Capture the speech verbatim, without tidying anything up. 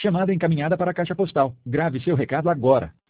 Chamada encaminhada para a caixa postal. Grave seu recado agora.